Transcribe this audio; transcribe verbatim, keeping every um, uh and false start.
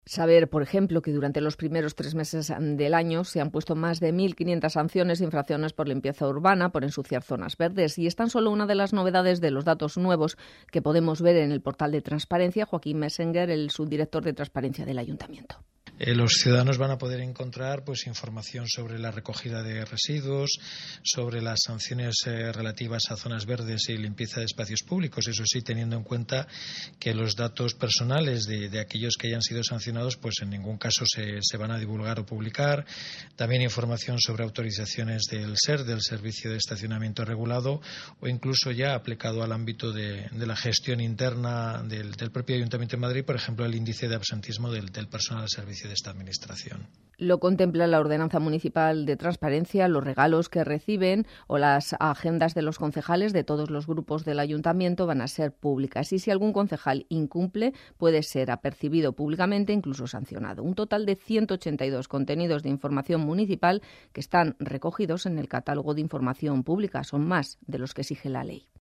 Saber, por ejemplo, que durante los primeros tres meses del año se han puesto más de mil quinientas sanciones e infracciones por limpieza urbana, por ensuciar zonas verdes. Y es tan solo una de las novedades de los datos nuevos que podemos ver en el portal de transparencia. Joaquín Messenger, el subdirector de transparencia del Ayuntamiento. Eh, los ciudadanos van a poder encontrar pues información sobre la recogida de residuos, sobre las sanciones eh, relativas a zonas verdes y limpieza de espacios públicos. Eso sí, teniendo en cuenta que los datos personales de, de aquellos que hayan sido sancionados, pues en ningún caso se, se van a divulgar o publicar. También información sobre autorizaciones del S E R, del Servicio de Estacionamiento Regulado, o incluso ya aplicado al ámbito de, de la gestión interna del, del propio Ayuntamiento de Madrid, por ejemplo, el índice de absentismo del, del personal al servicio de esta administración. Lo contempla la Ordenanza Municipal de Transparencia, los regalos que reciben o las agendas de los concejales de todos los grupos del Ayuntamiento van a ser públicas y si algún concejal incumple puede ser apercibido públicamente, incluso sancionado. Un total de ciento ochenta y dos contenidos de información municipal que están recogidos en el catálogo de información pública. Son más de los que exige la ley.